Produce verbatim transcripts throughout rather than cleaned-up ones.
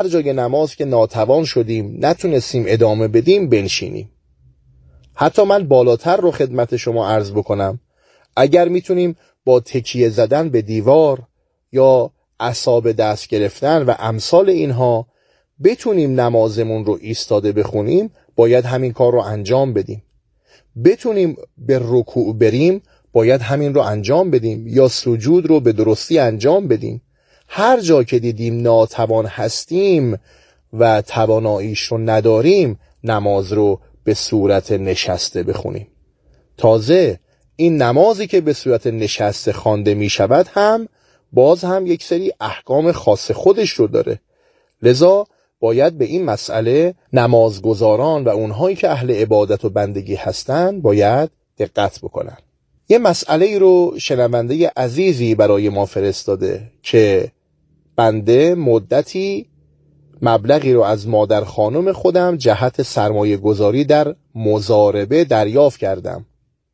هر جای نماز که ناتوان شدیم نتونستیم ادامه بدیم بنشینیم. حتی من بالاتر رو خدمت شما عرض بکنم، اگر میتونیم با تکیه زدن به دیوار یا اعصاب دست گرفتن و امثال اینها بتونیم نمازمون رو ایستاده بخونیم، باید همین کار رو انجام بدیم. بتونیم به رکوع بریم، باید همین رو انجام بدیم، یا سجود رو به درستی انجام بدیم. هر جا که دیدیم ناتوان هستیم و تواناییش رو نداریم، نماز رو به صورت نشسته بخونیم. تازه این نمازی که به صورت نشسته خوانده می شود هم باز هم یک سری احکام خاص خودش رو داره. لذا باید به این مسئله نمازگزاران و اونهایی که اهل عبادت و بندگی هستن باید دقت بکنن. یه مسئله رو شنونده عزیزی برای ما فرستاده که بنده مدتی مبلغی رو از مادر خانم خودم جهت سرمایه گذاری در مضاربه دریافت کردم.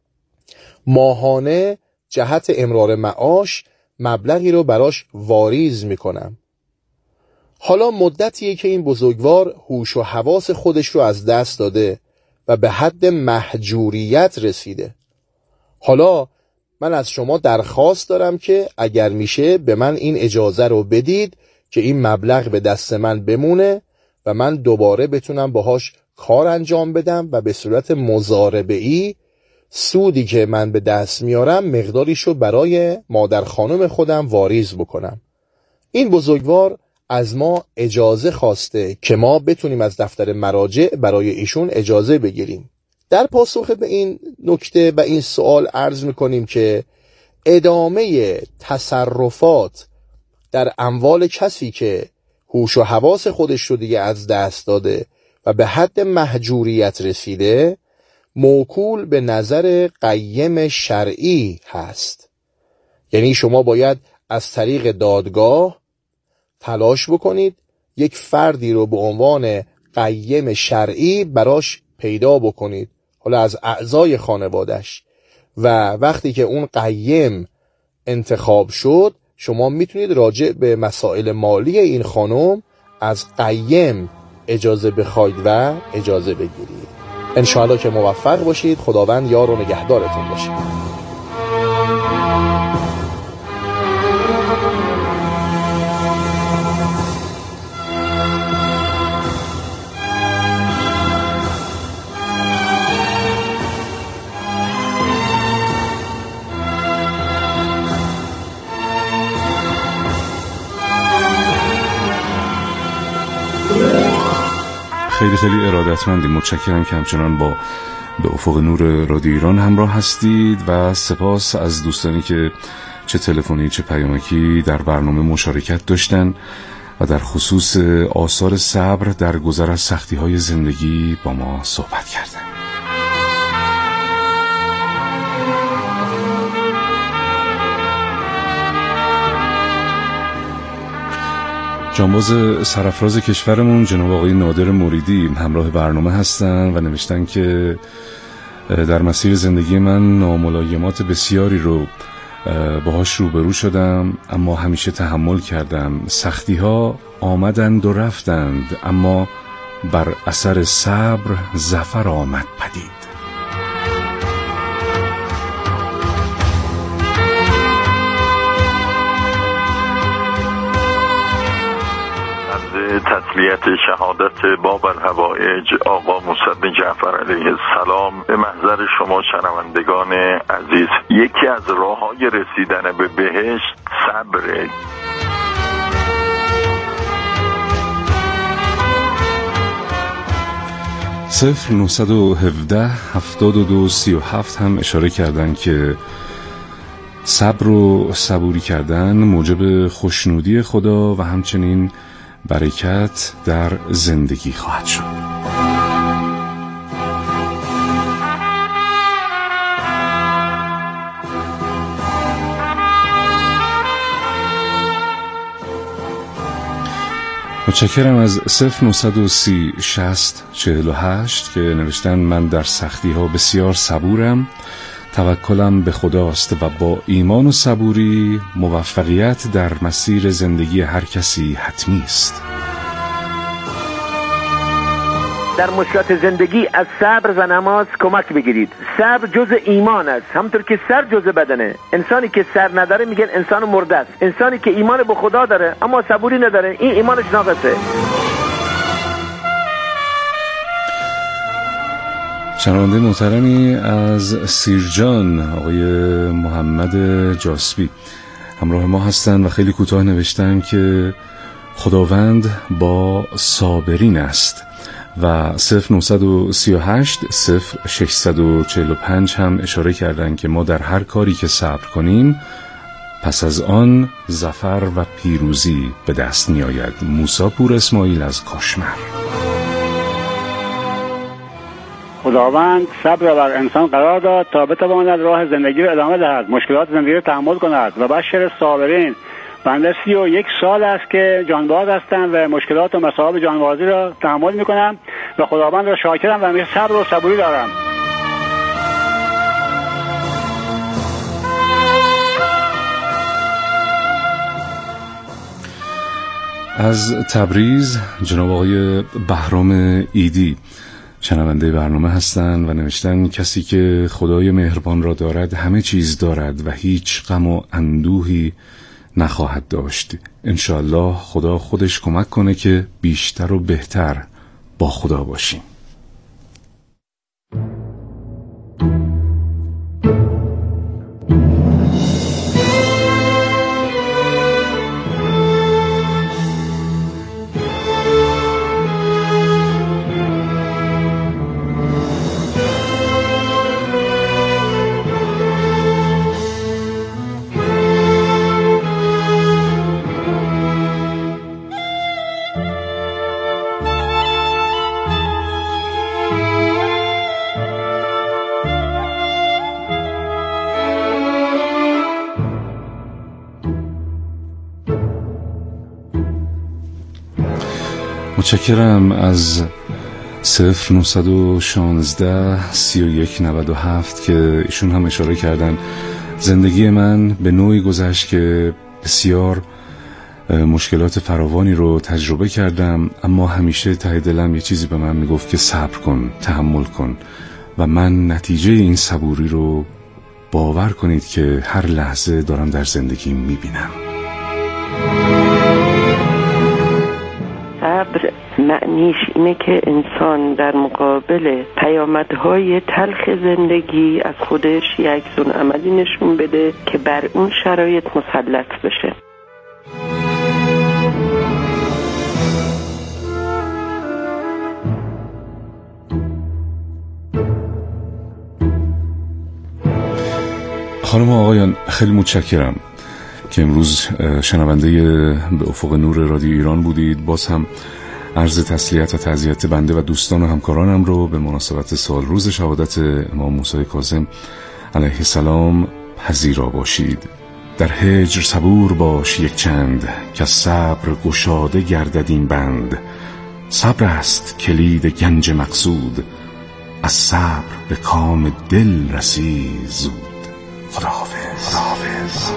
ماهانه جهت امرار معاش مبلغی رو براش واریز میکنم. حالا مدتیه که این بزرگوار هوش و حواس خودش رو از دست داده و به حد مهجوریت رسیده. حالا من از شما درخواست دارم که اگر میشه به من این اجازه رو بدید که این مبلغ به دست من بمونه و من دوباره بتونم باهاش کار انجام بدم و به صورت مضاربه‌ای سودی که من به دست میارم مقداریشو برای مادر خانم خودم واریز بکنم. این بزرگوار از ما اجازه خواسته که ما بتونیم از دفتر مراجع برای ایشون اجازه بگیریم. در پاسخ به این نکته و این سوال عرض میکنیم که ادامه تصرفات در اموال کسی که هوش و حواس خودش رو دیگه از دست داده و به حد مهجوریت رسیده موکول به نظر قیم شرعی هست. یعنی شما باید از طریق دادگاه تلاش بکنید یک فردی رو به عنوان قیم شرعی براش پیدا بکنید، حالا از اعضای خانوادش، و وقتی که اون قیم انتخاب شد شما میتونید راجع به مسائل مالی این خانم از قیم اجازه بخواید و اجازه بگیرید. انشاءالله که موفق باشید. خداوند یار و نگهدارتون باشه. خیلی خیلی ارادتمندیم. متشکرم که همچنان با به افق نور رادیو ایران همراه هستید و سپاس از دوستانی که چه تلفنی چه پیامکی در برنامه مشارکت داشتن و در خصوص آثار صبر در گذر از سختی‌های زندگی با ما صحبت کردن. جانباز سرافراز کشورمون جناب آقای نادر مریدی همراه برنامه هستن و نوشتن که در مسیر زندگی من ناملایمات بسیاری رو باهاش روبرو شدم، اما همیشه تحمل کردم. سختی ها آمدند و رفتند، اما بر اثر صبر ظفر آمد پدید. تسلیت شهادت باب الحوائج آقا موسی بن جعفر علیه السلام به محضر شما شنوندگان عزیز. یکی از راه‌های رسیدن به بهشت صبره. صفر نهصد و هفده هفتاد و دو سی و هفت هم اشاره کردن که صبر و صبوری کردن موجب خوشنودی خدا و همچنین برکت در زندگی خواهد شد. متشکرم از صفر نهصد و سی شصت چهل و هشت که نوشتن من در سختی ها بسیار صبورم، توکلم به خداست و با ایمان و صبوری موفقیت در مسیر زندگی هر کسی حتمی است. در مشکلات زندگی از صبر و نماز کمک بگیرید. صبر جزء ایمان است، همونطور که سر جزء بدنه. انسانی که سر نداره میگن انسان مرده است. انسانی که ایمان به خدا داره اما صبوری نداره، این ایمانش ناقصه. شنونده محترمی از سیرجان، آقای محمد جاسبی همراه ما هستند و خیلی کوتاه نوشتن که خداوند با صابرین است و صفر نهصد و سی و هشت صفر ششصد و چهل و پنج هم اشاره کردند که ما در هر کاری که صبر کنیم پس از آن ظفر و پیروزی به دست می آید. موسی پور اسماعیل از کاشمر. خداوند صبر را بر انسان قرار داد تا بتواند راه زندگی را ادامه دهد، مشکلات زندگی را تحمل کند و بشر صابرین. بنده سی و یک سال است که جانباز هستم و مشکلات و مصائب جانبازی را تحمل میکنم و خداوند را شاکرم و همیشه صبر و صبوری دارم. از تبریز جناب آقای بهرام ایدی شنونده برنامه هستند و نوشتن کسی که خدای مهربان را دارد همه چیز دارد و هیچ غم و اندوهی نخواهد داشت. انشاءالله خدا خودش کمک کنه که بیشتر و بهتر با خدا باشیم. متشکرم از صفر نهصد و شانزده سی و یک نود و هفت که ایشون هم اشاره کردن زندگی من به نوعی گذشت که بسیار مشکلات فراوانی رو تجربه کردم، اما همیشه ته دلم یه چیزی به من میگفت که صبر کن، تحمل کن و من نتیجه این صبوری رو باور کنید که هر لحظه دارم در زندگی میبینم. صبر معنیش اینه که انسان در مقابل پیامدهای تلخ زندگی از خودش یک عکس عملی نشون بده که بر اون شرایط مسلط بشه. خانم و آقایان خیلی متشکرم که امروز شنونده به افق نور رادیو ایران بودید. باز هم عرض تسلیت و تعزیت بنده و دوستان و همکارانم رو به مناسبت سال روز شهادت امام موسی کاظم علیه السلام پذیرا باشید. در هجر صبور باش یک چند که صبر گشاده گردد این بند. صبر است کلید گنج مقصود، از صبر به کام دل رسی زود. خداحافظ. خداحافظ.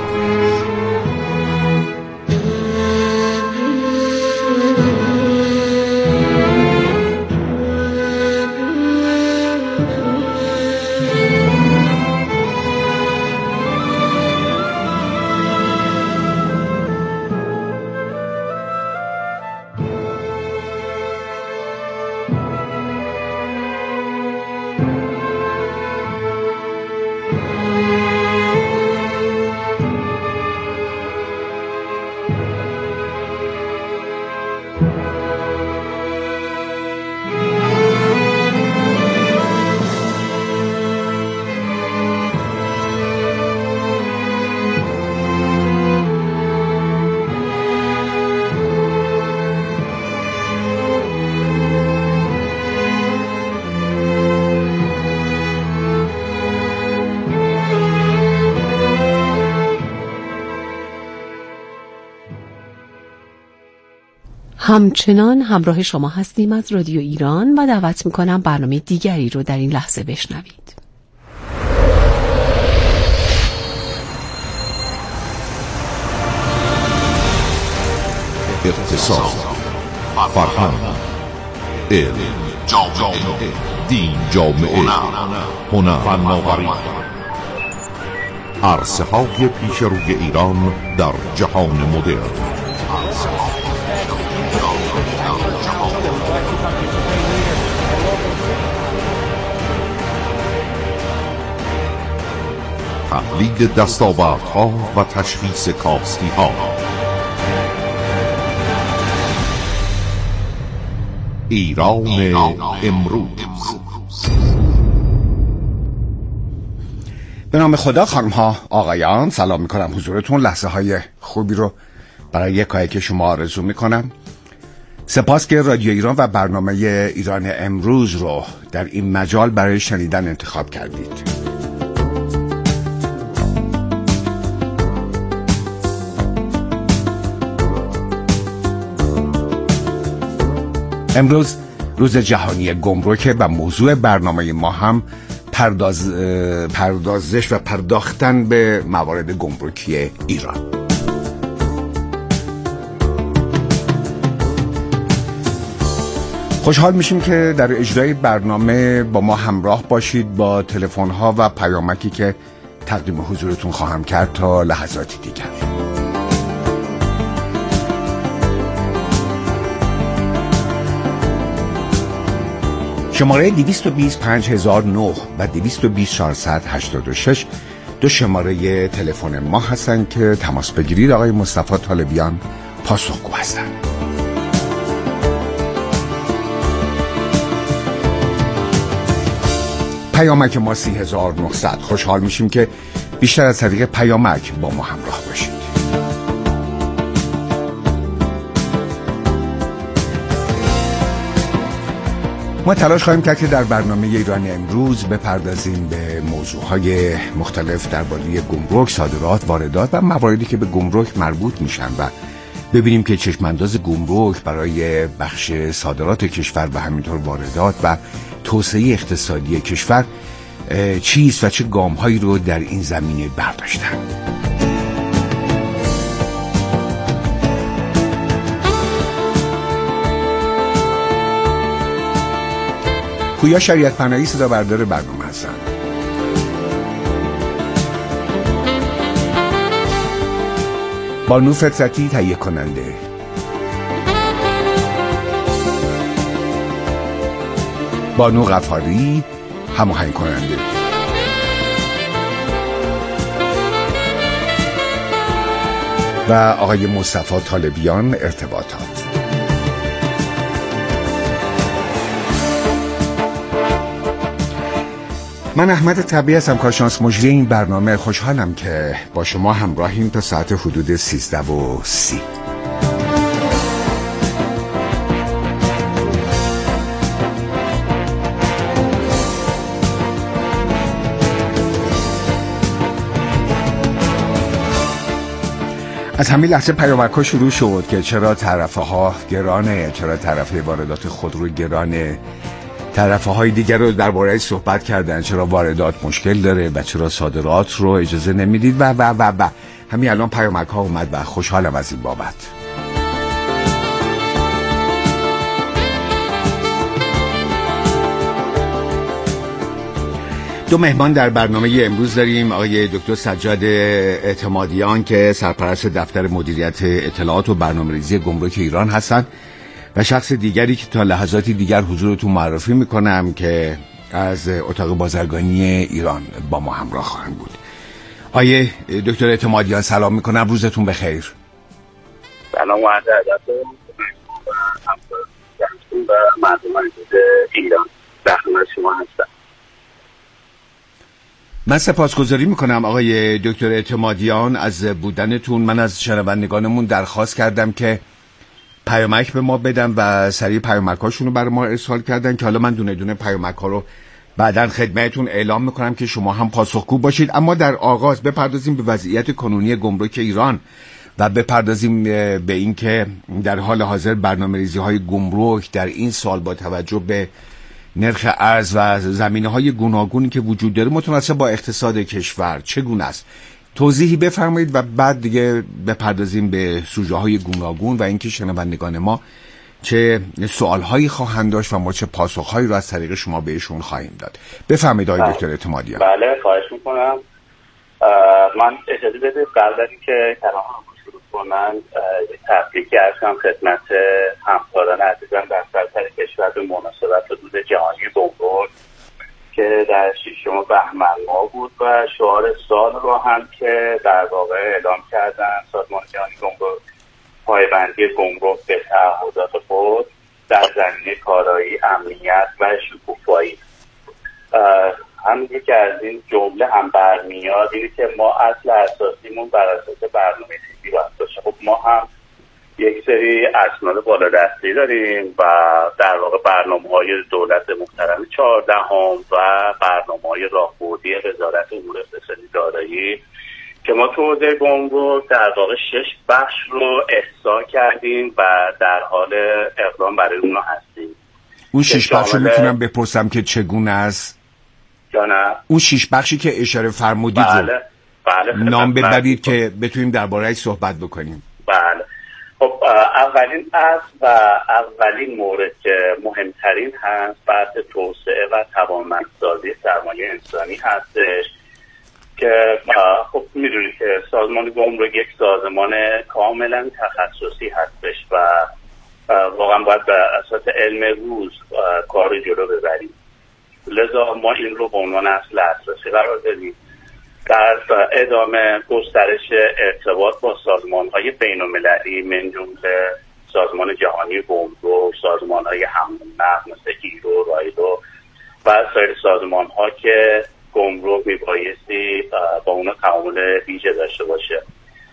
همچنان همراه شما هستیم از رادیو ایران و دعوت میکنم برنامه دیگری رو در این لحظه بشنوید. اقتصاد، فرهنگ، علم، جامعه، دین، جامعه، هنر، فناوری، عرصه های پیش روی ایران در جهان مدرن. تحلیل دستاوردها و تشخیص کاستی‌ها. ایران امروز. به نام خدا، خانم ها آقایان، سلام میکنم حضورتون. لحظه های خوبی رو برای یکایی که شما آرزو میکنم. سپاس که رادیو ایران و برنامه ایران امروز رو در این مجال برای شنیدن انتخاب کردید. امروز روز جهانی گمرک و موضوع برنامه ما هم پرداز پردازش و پرداختن به موارد گمرکی ایران. خوشحال میشیم که در اجرای برنامه با ما همراه باشید با تلفن‌ها و پیامکی که تقدیم حضورتون خواهم کرد تا لحظاتی دیگر. شماره دویست و بیست پنج هزار و نه و دویست و بیست چهارصد و هشتاد و شش دو شماره تلفن ما هستن که تماس بگیرید. آقای مصطفی طالبیان پاسخگو هستن. پیامک ما سی هزار و نهصد. خوشحال میشیم که بیشتر از طریق پیامک با ما همراه باشید. ما تلاش خواهیم کرد که در برنامه ایران امروز بپردازیم به موضوعهای مختلف درباره گمرک، صادرات، واردات و مواردی که به گمرک مربوط میشن و ببینیم که چشمانداز گمرک برای بخش صادرات کشور و همینطور واردات و توسعه اقتصادی کشور چیست و چه گام‌هایی رو در این زمینه برداشتن. پویا شریعت پناهی صدا بردار برنامه هستن. بانو فطرتی تهیه کننده. بانو غفاری هماهنگ کننده. و آقای مصطفی طالبیان ارتباطات. من احمد طبیعی هستم، کارشناس مجری این برنامه. خوشحالم که با شما همراهیم تا ساعت حدود سیزده و سی. از همین لحظه پیامک‌ها شروع شد که چرا تعرفه ها گرانه، چرا تعرفه واردات خودرو گرانه. طرفه های دیگر رو درباره صحبت کردن، چرا واردات مشکل داره و چرا صادرات رو اجازه نمیدید و و و و همین الان پیامک ها اومد و خوشحالم از این بابت. دو مهمان در برنامه امروز داریم. آقای دکتر سجاد اعتمادیان که سرپرست دفتر مدیریت اطلاعات و برنامه‌ریزی گمرک ایران هستند و شخص دیگری که تا لحظاتی دیگر حضورتون معرفی میکنم که از اتاق بازرگانی ایران با ما همراه خواهند بود. آیه دکتر اعتمادیان سلام میکنم، روزتون بخیر. سلام و عرض ادب و مردم ایران در خدمت شما هستم. من سپاسگزاری میکنم آقای دکتر اعتمادیان از بودنتون. من از شنوندگانمون درخواست کردم که پیامک به ما بدن و سریع پیامک هاشون رو برای ما ارسال کردن که حالا من دونه دونه پیامک ها رو بعداً خدمتتون اعلام میکنم که شما هم پاسخگو باشید. اما در آغاز بپردازیم به وضعیت کنونی گمرک ایران و بپردازیم به این که در حال حاضر برنامه‌ریزی های گمرک در این سال با توجه به نرخ ارز و زمینه‌های گوناگونی که وجود داره متناسب با اقتصاد کشور چگونه است؟ توضیحی بفرمایید و بعد دیگه بپردازیم به سوژه‌های گوناگون و اینکه شنوندگان ما چه سوالهایی خواهند داشت و ما چه پاسخهایی رو از طریق شما بهشون خواهیم داد. بفرمایید آقای دکتر اعتمادیان. بله خواهش میکنم. من اجازه بده قبل از اینکه کلامم رو شروع کنم یک تبریکی عرض کنم خدمت همکاران عزیزم در سراسر کشور به مناسبت روز جهانی گمرک که در ششم بهمن ماه بود و شعار سال رو هم که در واقع اعلام کردن سازمان جهانی گمرک پایبندی گمرک به تعهدات خود در زمینه کارایی، امنیت و شکوفایی. هم یکی از این جمله هم برمیاد اینه که ما اصل اساسیمون بر اساس برنامه ریزی باید باشه. خب ما هم یک سری اسناد بالادستی داریم و در واقع برنامه‌های دولت محترم چهاردهم و برنامه‌های راهبردی وزارت امور اقتصادی دارایی که ما تو حوزه گمرک در واقع شش بخش رو احصا کردیم و در حال اقدام برای اونها هستیم. اون شش بخش رو میتونم بپرسم که چگونه است؟ جانم اون شش بخشی که اشاره فرمودید بله. رو بله. نام ببرید که بتونیم درباره‌اش صحبت بکنیم. بله. خب اولین اصل و اولین مورد که مهمترین هست بحث توسعه و توانمندسازی سرمایه انسانی هستش که خب میدونید که سازمان گمرک یک سازمان کاملا تخصصی هستش و واقعا باید به اساس علم روز کار جلو ببریم. لذا ما این رو به عنوان اصل اساسی قرار دادیم. در ادامه گسترش ارتباط با سازمان‌های بین‌المللی من جمله سازمان جهانی گمرک، سازمان‌های حمل و نقل مثل ایرو، رایدو و سایر سازمان‌ها که گمرک میبایستی با اونا تعامل ویژه داشته باشه.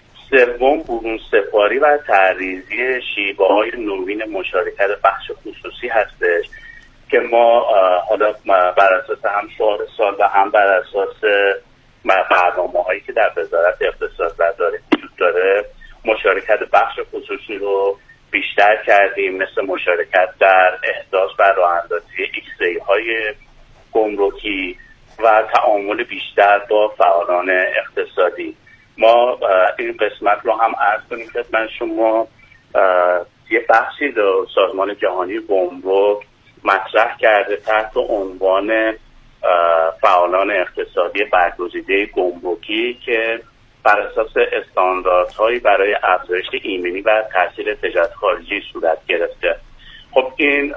سوم برون سپاری و تعریضی شیوه‌های نوین مشارکت بخش خصوصی هستش که ما حالا بر اساس هم شعار سال و هم بر اساس برنامه هایی که در وزارت اقتصاد داره وجود داره مشارکت بخش خصوصی رو بیشتر کردیم، مثل مشارکت در احداث و راه اندازی ایکس ای های گمرکی و تعامل بیشتر با فعالان اقتصادی. ما این قسمت رو هم عرض کنیم خدمت شما. یه بخشی رو سازمان جهانی گمرک مطرح کرده تحت عنوان فعالان اقتصادی برگزیده گمرکی که بر اساس استانداردهایی برای افزایش ایمنی و تاثیر تجارت خارجی صورت گرفته. خب این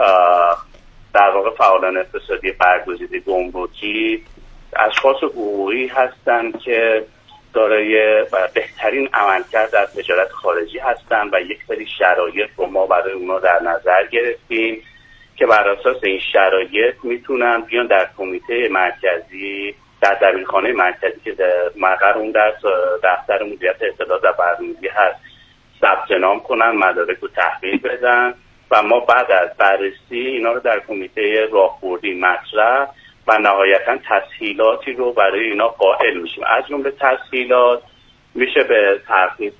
در واقع فعالان اقتصادی برگزیده گمرکی اشخاص حقوقی هستند که دارای بهترین عملکرد در تجارت خارجی هستند و یک سری شرایط رو ما برای اونا در نظر گرفتیم که بر اساس این شرایط میتونن بیان در کمیته مرکزی در دبیرخانه مرکزی که مقر اون در دفتر مدیریت اطلاعات و برنامه‌ریزی هست ثبت نام کنن، مدارک رو تحویل بدن و ما بعد از بررسی اینا رو در کمیته راهبردی مطرح و نهایتا تسهیلاتی رو برای اینا قائل میشیم. از جمله تسهیلات میشه به ترخیص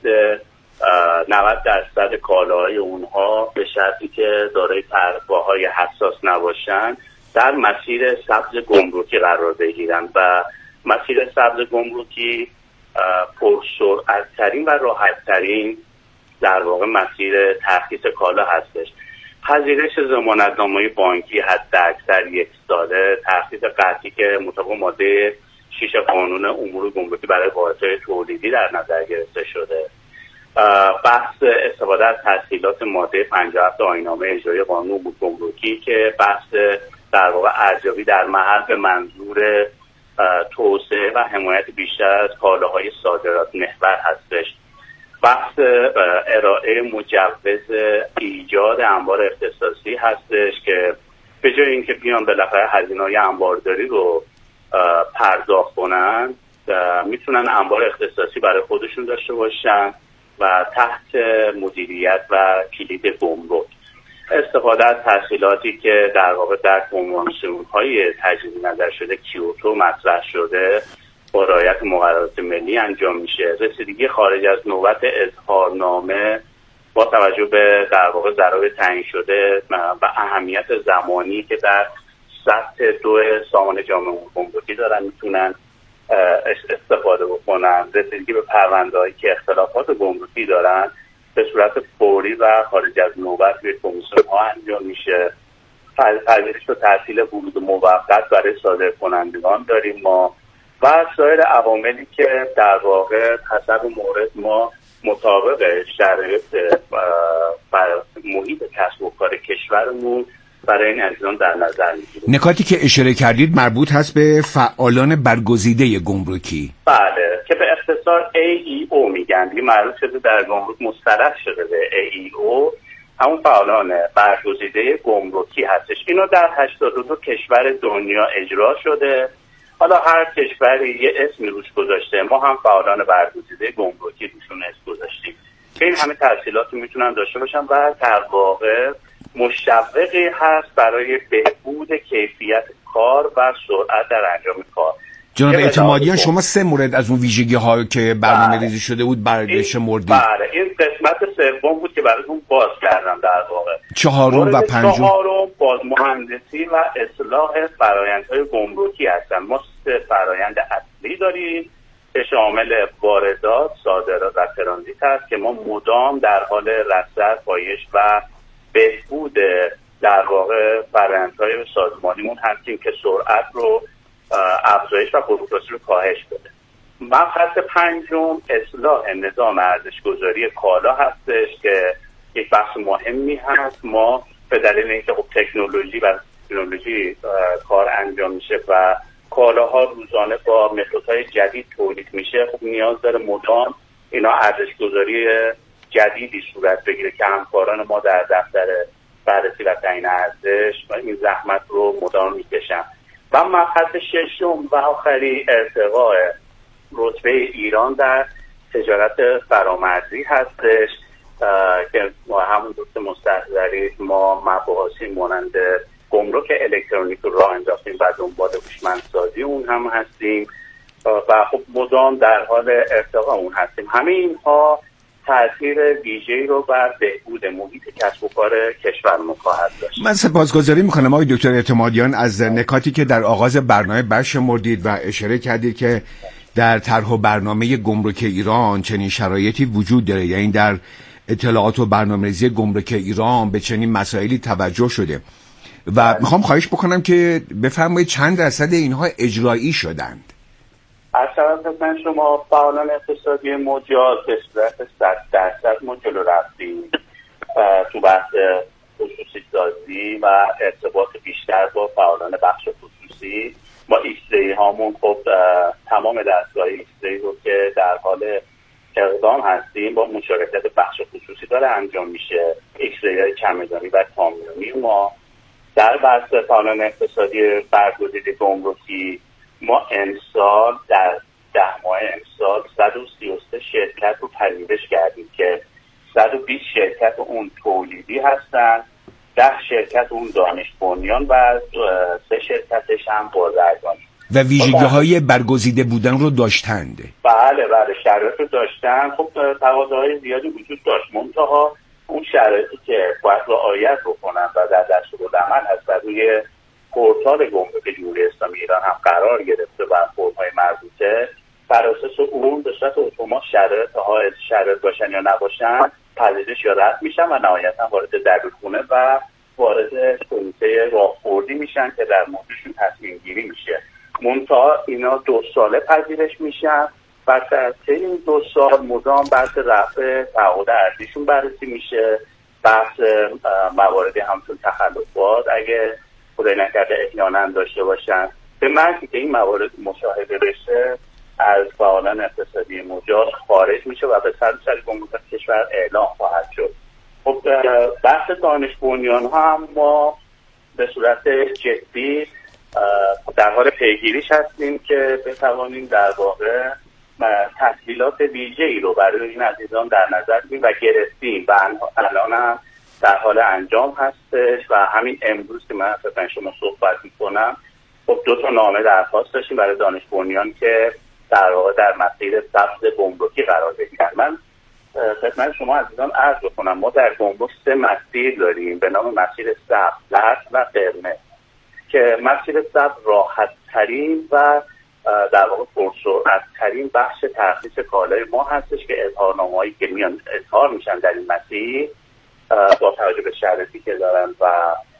نود درصد کالاهای اونها به شرطی که دارای طرح‌های حساس نباشن در مسیر سبز گمرکی قرار بگیرن و مسیر سبز گمرکی پرسرعت‌ترین و راحت‌ترین در واقع مسیر ترخیص کالا هستش. پذیرش ضمانتنامه‌های بانکی حداکثر یک ساله، ترخیص قطعی که مطابق ماده شش قانون امور گمرکی برای واحدهای تولیدی در نظر گرفته شده. بحث استفاده از تسهیلات ماده پنجاه و هفت آیین‌نامه اجرایی قانون امور گمرکی که بحث در واقع ارزیابی در محل به منظور توسعه و حمایت بیشتر از کالاهای صادرات محور هستش. بحث ارائه مجوز ایجاد انبار اختصاصی هستش که به جای اینکه بیان بالاخره هزینه‌های انبارداری رو پرداخت کنن میتونن انبار اختصاصی برای خودشون داشته باشن و تحت مدیریت و کلید گمرک. استفاده از تسهیلاتی که در واقع در کنوانسیون‌های تجدید نظر شده کیوتو مطرح شده با رعایت مقررات ملی انجام میشه. رسیدگی خارج از نوبت اظهارنامه با توجه به در واقع ضرایب تعیین شده و اهمیت زمانی که در سطح دو سازمان جامعه گمرکی دارن میتونن استفاده بکنن. رسیدگی به پرونده‌هایی که اختلافات گمرکی دارن به صورت فوری و خارج از نوبت روی کمیسیون ها انجام میشه. پذیرش و تعطیل ورود موقت برای صادرکنندگان داریم ما و سایر عواملی که در واقع حسب مورد ما مطابق شرایط محیط کسب و کار کشورمون برای این عزیزان در نظر میگیریم. نکاتی که اشاره کردید مربوط هست به فعالان برگزیده گمرکی. بله، که به اختصار ای ای او میگن، دیگه معروف شده در گمرک مصطلح شده به ای ای او، همون فعالان برگزیده گمرکی هستش. اینا در هشتاد و دو کشور دنیا اجرا شده. حالا هر کشوری یه اسمی روش گذاشته، ما هم فعالان برگزیده گمرکی روشون اسم گذاشتیم که این همه تحصیلاتی میتونن داشته باشن و در واقع مشوقی هست برای بهبود کیفیت کار و سرعت در انجام کار. جناب اعتمادیان، شما سه مورد از اون ویژگی ها که برنامه ریزی شده بود برگش مردید. بله، این قسمت سوم بود که براتون باز کردم. در واقع چهارم و پنجم چهارم باز مهندسی و اصلاح فرآیندهای گمرکی هستن. ما سه فرآیند اصلی داریم که شامل واردات، صادرات و ترانزیت هست که ما مدام در حال رصد، پایش و بهبود در واقع فرآیندهای سازمانیمون هستیم که سرعت رو افزایش و بروکراسی رو کاهش بده. مبحث پنجم اصلاح نظام ارزش‌گذاری کالا هستش که یک بحث مهمی هست. ما به دلیل اینکه خب تکنولوژی و تکنولوژی کار انجام میشه و کالاها روزانه با متدهای جدید تولید میشه، خب نیاز داره مدام اینا ارزش‌گذاری جدیدی صورت بگیره که همکاران ما در دفتر بررسی و تعیین ارزش و این زحمت رو مدام میکشن. و مبحث ششم و آخری ارتقاء رتبه ایران در تجارت فرامرزی هستش که ما همون دوست مستحضری ما مباحثی مانند گمرک الکترونیک رو راه انداختیم و دنبال هوشمندسازی اون هم هستیم و خب مدام در حال ارتقاء اون هستیم. همه اینها تأثیر ویژه‌ای رو بر بهبود محیط کسب و کار کشورمون خواهد داشت. من سپاسگزاری میکنم آقای دکتر اعتمادیان از نکاتی که در آغاز برنامه برشمردید و اشاره کردید که در طرح و برنامه گمرک ایران چنین شرایطی وجود داره، یعنی در اطلاعات و برنامه‌ریزی گمرک ایران به چنین مسائلی توجه شده و میخوام خواهش بکنم که بفرمایید چند درصد اینها اجرایی شدند؟ از طرف شما فعالان اقتصادی مجاز به صورت صد درصد ما جلو رفتیم تو بحث خصوصی سازی و ارتباط بیشتر با فعالان بخش خصوصی. ما ایکس ری هامون خب تمام دستگاه ایکس ری رو که در حال اقدام هستیم با مشارکت بخش خصوصی داره انجام میشه. ایکس ری های چمدانی و کامیونی ما در بحث فعالان اقتصادی برگزیده گمرکی ما امسال در ده ماه امسال صد و سی و سه شرکت رو پذیرش کردیم که صد و بیست شرکت اون تولیدی هستن، ده شرکت اون دانش بنیان و سه شرکتش هم بازرگانی و ویژگی‌های برگزیده بودن رو داشتند. بله بله شرایط رو داشتن. خب تقاضاهای زیادی وجود داشت، منتها اون شرایطی که باید رعایت بکنن و در دستورالعمل هست و روی پورتال گمرک جمهوری اسلامی ایران هم قرار گرفته و فرم‌های مربوطه بر اساس اون به صورت اتومات شرایط ها شرایط باشن یا نباشن پذیرش یا رد میشن و نهایتا وارد دبیرخونه و وارد کمیته راهبردی میشن که در موردشون تصمیم گیری میشه. منتها اینا دو ساله پذیرش میشن و در طی این دو سال مدام بحث رفع تعهد ارزیشون بررسی میشه، بحث مواردی همچون تخلفات اگه خدای نکرده احیانا داشته باشن به معنی که این موارد مشاهده بشه از فعالان اقتصادی مجاز خارج میشه و به سر سر گمرک کشور اعلام خواهد شد. خب بحث دانش بنیان ها هم ما به صورت جدی در حال پیگیریش هستیم که بتوانیم در واقع تسهیلات ویژه‌ای رو برای این عزیزان در نظر بگیریم و گرفتیم و الان هم در حال انجام هستش و همین امروز که من خدمت شما صحبت میکنم خب دو تا نامه درخواست داشتیم برای دانش بنیان که در واقع در مسیر ثبت گمرکی قرار بگیرن. من خدمت شما عزیزان عرض بکنم ما در گمرک سه مسیر داریم به نام مسیر سبز، زرد و قرمز که مسیر سبز راحت ترین و در واقع پرسرعت‌ترین بخش ترخیص کالای ما هستش که اظهارنامه‌هایی که میان اظهار میشن در این مسیر با توجه به شرایطی که دارن و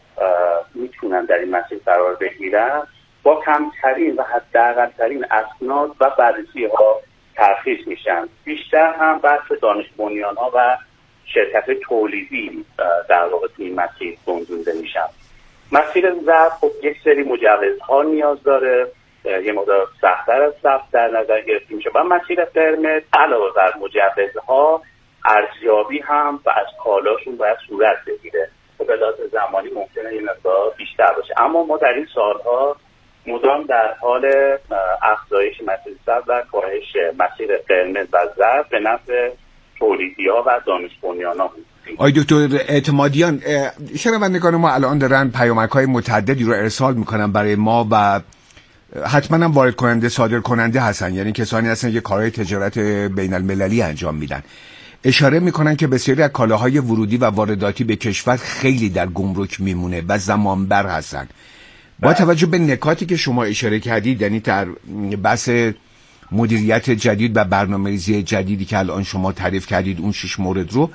میتونن در این مسیر قرار بگیرن با کمترین و حداقل‌ترین اسناد و بررسی‌ها ترخیص میشن. بیشتر هم بحث دانش بنیان‌ها و شرکت تولیدی در واقع توی این مسیر گنجونده میشن. مسیر ضبط خب یک سری مجوزها نیاز داره، یه مقدار سخت‌تر از ضبط در نظر گرفته میشه و مسیر قرمز علاوه بر مجوزها ارزیابی هم و از کالاشون باید صورت بگیره. خب به لحاظ زمانی ممکنه یه مقدار بیشتر باشه، اما ما در این سالها مدام در حال افزایش مسیر ضبط و کاهش مسیر قرمز و ضبط به نفع تولیدی‌ها و دانش بنیان‌ها بود. آقای دکتر اعتمادیان، شنوندگان ما الان دارن پیامک‌های متعددی رو ارسال میکنن برای ما و حتما هم وارد کننده صادر کننده هستن، یعنی کسانی هستن که کارهای تجارت بین المللی انجام میدن. اشاره میکنن که بسیاری از کالاهای ورودی و وارداتی به کشور خیلی در گمرک میمونه و زمانبر هستن. با توجه به نکاتی که شما اشاره کردید، یعنی در بحث مدیریت جدید و برنامه‌ریزی جدیدی که الان شما تعریف کردید، اون شش مورد رو،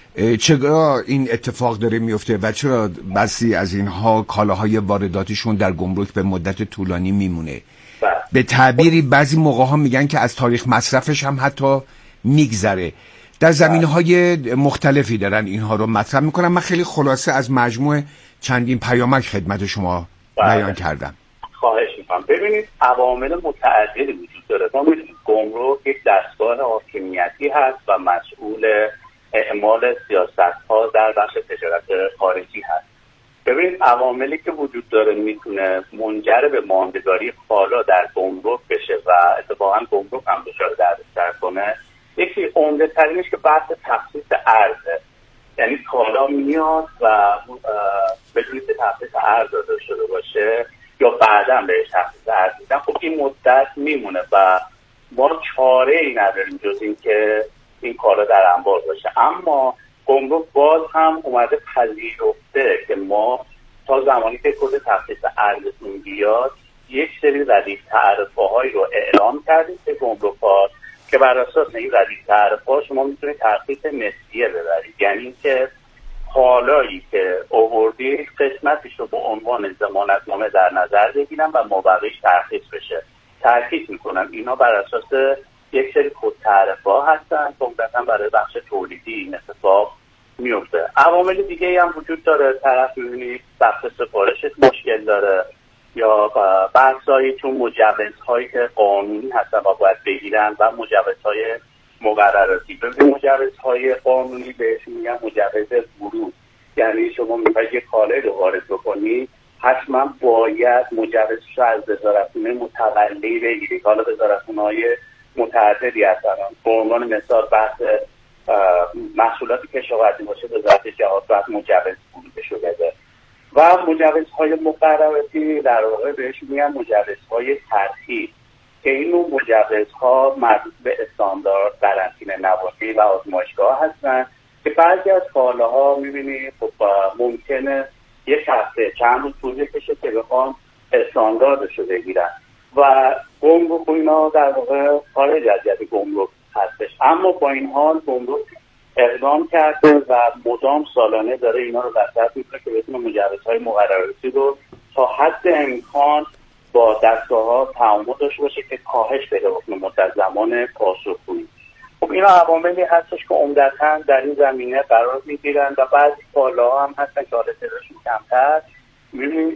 چرا این اتفاق داره میفته و چرا بسی از اینها کالاهای وارداتیشون در گمرک به مدت طولانی میمونه؟ به تعبیری بعضی موقع ها میگن که از تاریخ مصرفش هم حتی میگذره. در زمینه‌های مختلفی دارن اینها رو مطرح میکنن. من خیلی خلاصه از مجموع چندین پیامک خدمت شما بیان کردم. خواهش میکنم. ببینید عوامل متعددی وجود داره. ما می‌دونیم گمرک یک دستگاه حاکمیتی هست و مسئول اعمال سیاست‌ها در بخش تجارت خارجی هست. ببینید عواملی که وجود داره میتونه منجر به ماندگاری کالا در گمرک بشه و اتفاقاً گمرک هم دچار دردسر کنه. یکی عمده ترینش که بحث تخصیص ارزه، یعنی کالا میاد و بدون که تخصیص ارز داده شده باشه یا بعداً بهش تخصیص ارز میدن، خب این مدت میمونه و ما چاره ای نداریم جز این که این کالا در انبار باشه. اما گمرک باز هم اومده پذیرفته که ما تا زمانی که کد تخصیص ارزتون بیاد یک سری ردیف تعرفه‌هایی رو اعلام کردیم که گمرک‌ها که بر اساس این ردیف تعرفه‌ها شما میتونید تخصیص نسبیه ببرید، یعنی که کالایی که آوردید قسمتش رو به عنوان ضمانتنامه در نظر بگیرن و مابقیش ترخیص بشه. تاکید میکنم اینا بر اساس یک سری کد تعرفه‌ها هستن، عمدتاً برای بخش تولیدی این اتفاق میفته. عوامل دیگه هم وجود داره. طرف می‌بینید ثبت سفارشش مشکل داره یا بحثایی چون مجوزهایی که قانونی هستن و باید بگیرن و مجوزهای مقرراتی. ببینید مجوزهای قانونی بهشون میگن مجوز ورود، یعنی شما میخواید یک کالای رو وارد بکنید حتما باید مجوزش رو از وزارتخونه متولی بگیرید. حالا وزارتخونه‌های متعددی هستن. به عنوان مثال بحث محصولاتی کشاورزی باشه وزارت جهاد باید مجوز ورودش رو بده و مجوزهای مقرراتی در واقع بهش میگن مجوزهای ترخیص که این نوع مجوزها مربوط به استاندارد قرنطینه نباتی و آزمایشگاه هستن که بعضی از کالاها میبینید خب ممکنه یک هفته چند روز طول بکشه که بخوام استانداردش رو بگیرن و گمرک و اینا در واقع خارج از جدید گمرک هستش. اما با این حال گمرک اقدام کرده و مدام سالانه داره اینا رو وسط میکنه که بتونه مجوزهای مقرراتی رو تا حد امکان با دستگاه‌ها تعامل داشته باشه که کاهش پیدا بکنه مدت زمان پاسخگویی. خب اینا عواملی هستش که عمدتاً در این زمینه قرار میگیرن و بعضی کالاها هم هستن که حالا تعدادشون کمتر می‌بینید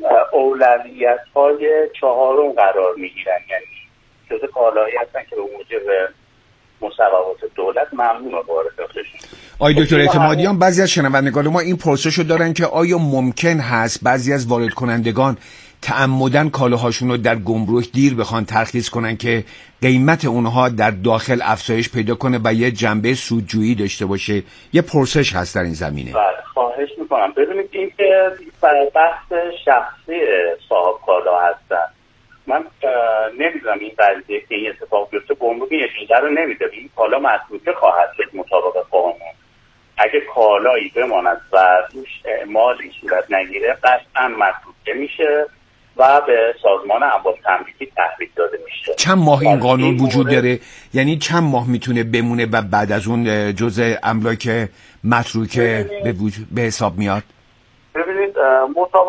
اولویت‌های چهارم قرار میگیرن، یعنی جزء کالاهایی هستن که به موجب مصوبات دولت ممنوع وارداتشون. آقای دکتر اعتمادیان، بعضی از شنوندگان ما این پرسشو دارن که آیا ممکن هست بعضی از وارد کنندگان تعمدن کالاهاشون رو در گمرک دیر بخوان ترخیص کنن که قیمت اونها در داخل افزایش پیدا کنه و یه جنبه سودجویی داشته باشه؟ یه پرسش هست در این زمینه. بله، خواهش میکنم. ببینید این که بحث شخصی صاحب کالا هستن، من نمیدونم این قضیه که این اتفاق بیفته گمرک این اجازه رو نمیده. این کالا متروکه خواهد شد مطابق قانون. اگه کالایی بماند و روش اعمالی صورت نگیره قطعا متروکه میشه و به سازمان اموال تملیکی تحویل داده میشه. چند ماه این قانون وجود داره؟ یعنی چند ماه میتونه بمونه و بعد از اون جزء املاک متروکه به, وجود... به حساب میاد؟ ببینید